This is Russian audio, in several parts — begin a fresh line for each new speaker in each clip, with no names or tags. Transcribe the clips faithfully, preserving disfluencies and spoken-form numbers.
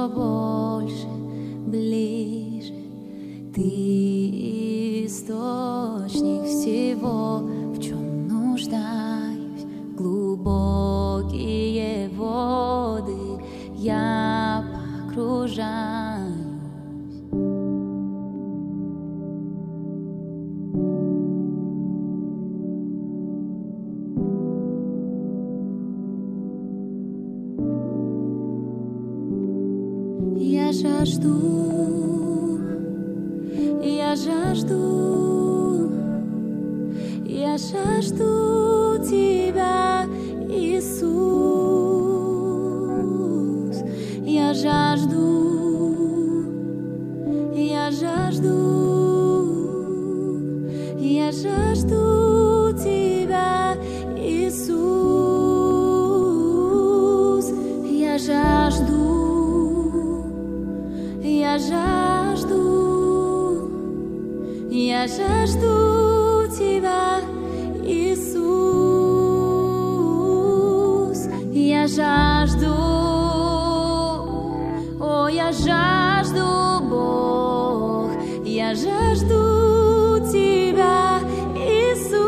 больше, ближе. Ты источник всего, в чем нуждаюсь. Глубокие воды я погружаюсь. Я жажду, я жажду, я жажду Тебя, Иисус. Я жажду, я жажду, я жажду Тебя, Иисус. Я жажду. Я жажду, я жажду Тебя, Иисус. Я жажду, о, я жажду, Бог, я жажду Тебя, Иисус.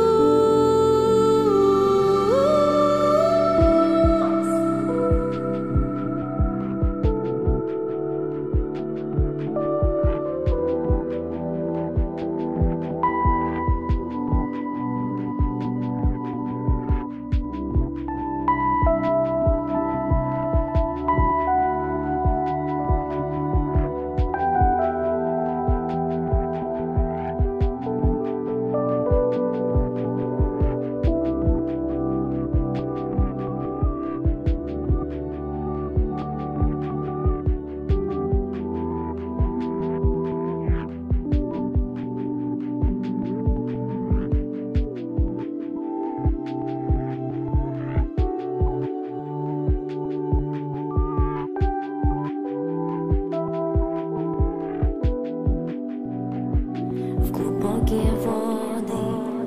Глубокие воды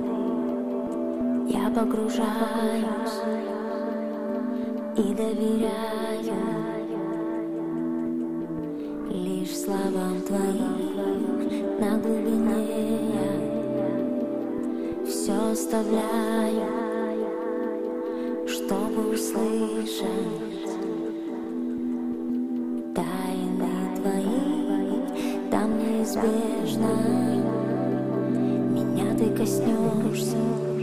я погружаюсь и доверяю лишь словам Твоим. На глубине я все оставляю, чтобы услышать тайны Твои. Там неизбежно Ты коснешься,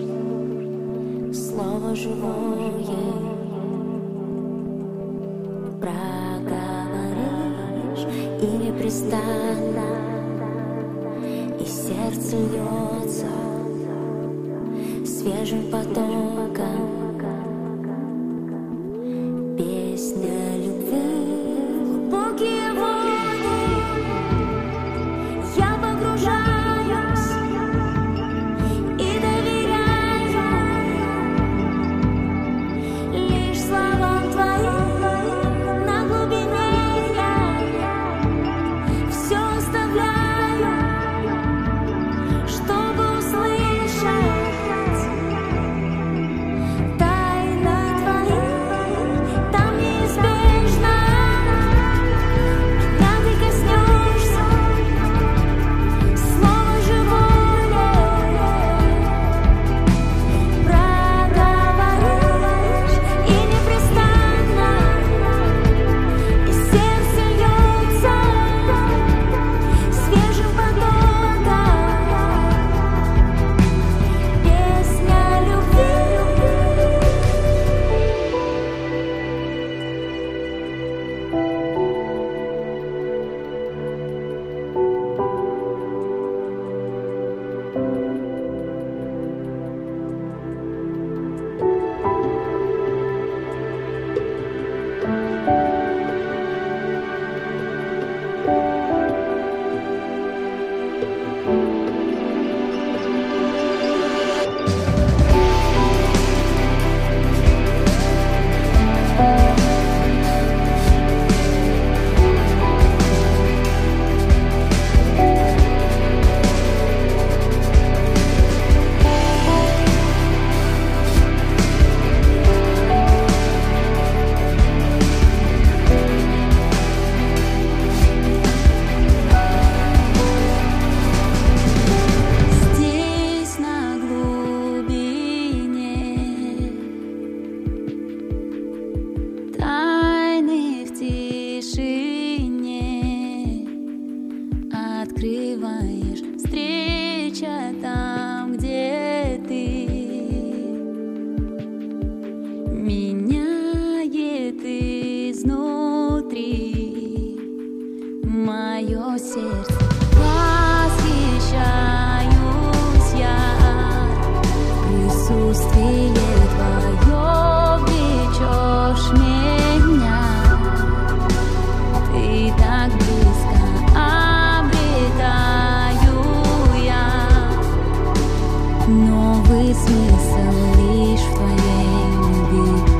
слово живое проговоришь и непрестанно, и сердце льется свежим потоком. Песня любви, глубокие воды я погружаюсь. Новый смысл лишь в твоей любви.